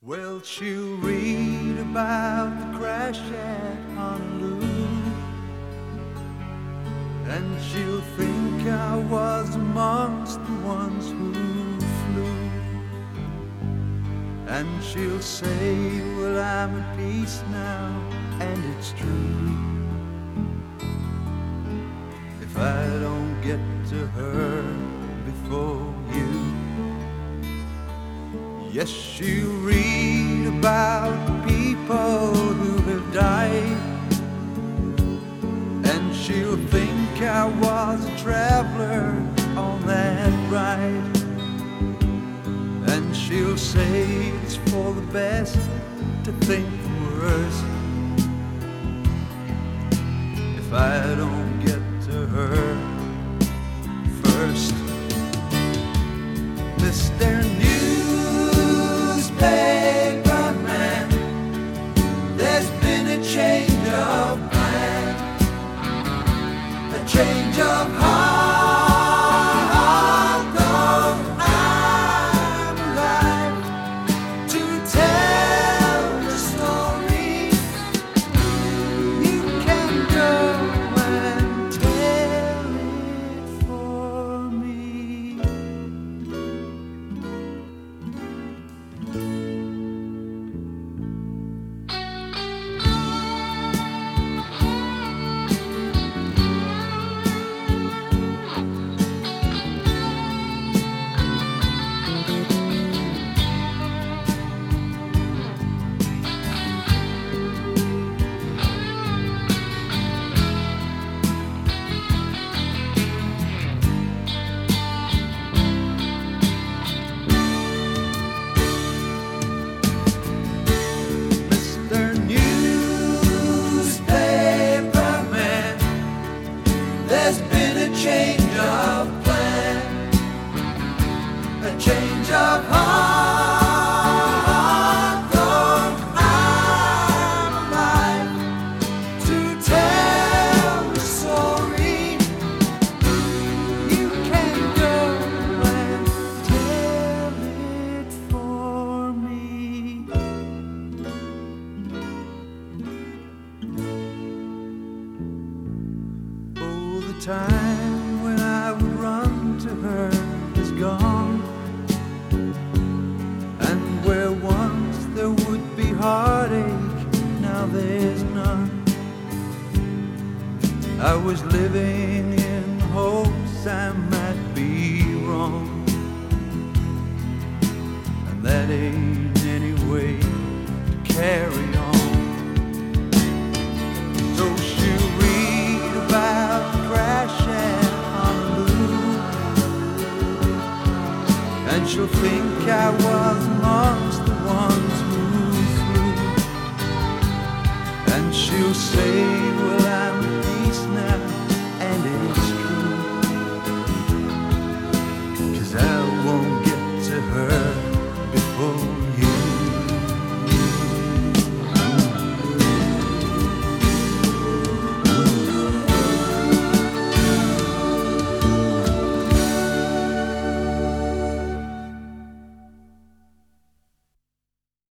Well, she'll read about the crash at Honolulu, and she'll think I was amongst the ones who flew. And she'll say, well, I'm at peace now, and it's true. If I don't get to her before you. Yes, she'll read about people who have died, and she'll think I was a traveler on that ride. And she'll say it's for the best to think the worst if I don't get to her first. Mr. Newspaperman, there's been a change of plan, a change of heart, though I'm alive to tell the story. You can go and tell it for me. There's been a change of plan, a change of heart, though I'm alive to tell the story. You can go and tell it for me. The time when I would run to her is gone, and where once there would be heartache, now there's none. I was living in hopes I might be wrong, and that ain't any way to carry on. So she'll read about crash at Honolulu, and she'll think I was amongst the ones who flew. And she'll say, well,